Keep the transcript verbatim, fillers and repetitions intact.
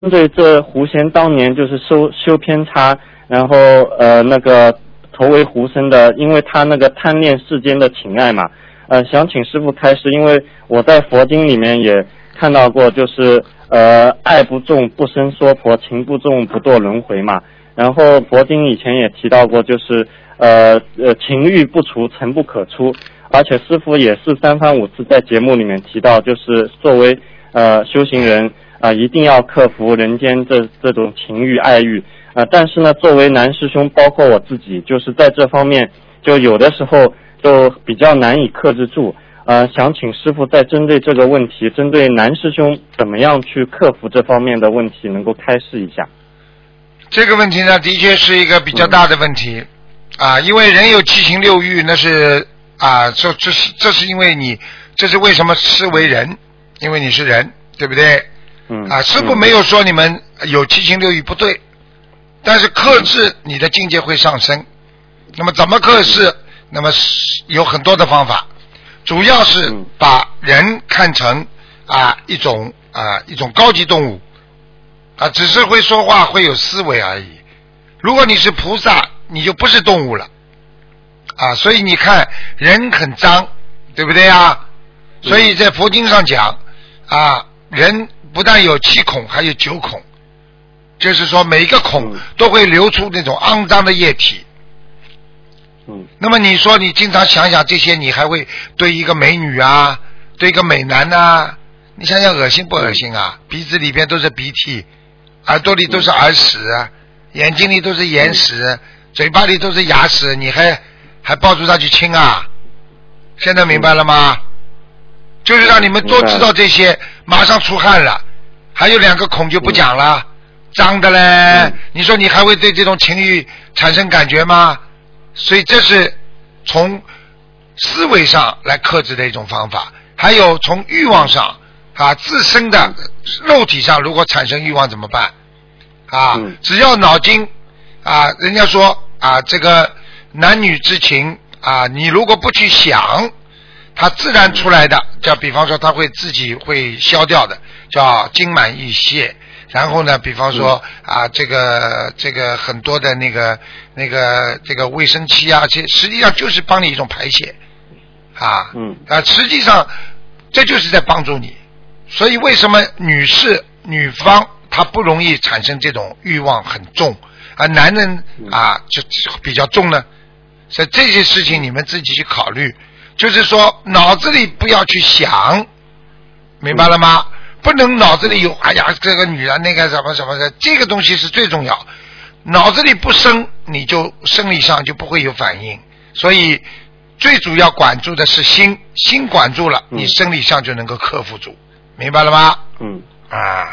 针对这狐仙当年就是修修偏差，然后呃那个投为狐身的，因为他那个贪恋世间的情爱嘛，呃想请师父开示，因为我在佛经里面也看到过，就是呃爱不重不生娑婆，情不重不堕轮回嘛。然后佛经以前也提到过，就是呃呃情欲不除尘不可出，而且师父也是三番五次在节目里面提到，就是作为呃修行人啊、呃，一定要克服人间这这种情欲爱欲啊、呃。但是呢，作为男师兄，包括我自己，就是在这方面就有的时候就比较难以克制住。呃，想请师父再针对这个问题，针对男师兄怎么样去克服这方面的问题，能够开示一下。 这个问题呢，的确是一个比较大的问题、嗯、啊，因为人有七情六欲，那是啊，这这是这是因为你，这是为什么是为人？因为你是人，对不对？ 嗯啊，师父没有说你们有七情六欲不对，但是克制你的境界会上升。那么怎么克制？那么有很多的方法，主要是把人看成啊一种啊一种高级动物。啊，只是会说话，会有思维而已。如果你是菩萨，你就不是动物了，啊，所以你看人很脏，对不对啊？所以在佛经上讲，啊，人不但有七孔，还有九孔，就是说每一个孔都会流出那种肮脏的液体。 嗯， 那么你说你经常想想这些，你还会对一个美女啊，对一个美男啊，你想想恶心不恶心啊？鼻子里边都是鼻涕。耳朵里都是耳屎，眼睛里都是眼屎，嘴巴里都是牙齿，你还还抱住他去亲啊？现在明白了吗？就是让你们多知道这些，马上出汗了。还有两个孔就不讲了，脏的嘞，你说你还会对这种情欲产生感觉吗？所以这是从思维上来克制的一种方法，还有从欲望上啊，自身的肉体上如果产生欲望怎么办啊？只要脑筋啊，人家说啊，这个男女之情啊，你如果不去想，它自然出来的，叫比方说它会自己会消掉的，叫精满意泄。然后呢，比方说啊，这个这个很多的那个那个这个卫生期啊，这实际上就是帮你一种排泄啊，嗯啊，实际上这就是在帮助你。所以为什么女士女方她不容易产生这种欲望很重，而男人啊就比较重呢？所以这些事情你们自己去考虑，就是说脑子里不要去想，明白了吗？不能脑子里有哎呀这个女人那个什么什么的，这个东西是最重要。脑子里不生，你就生理上就不会有反应。所以最主要管住的是心，心管住了，你生理上就能够克服住。明白了吗？ 嗯啊。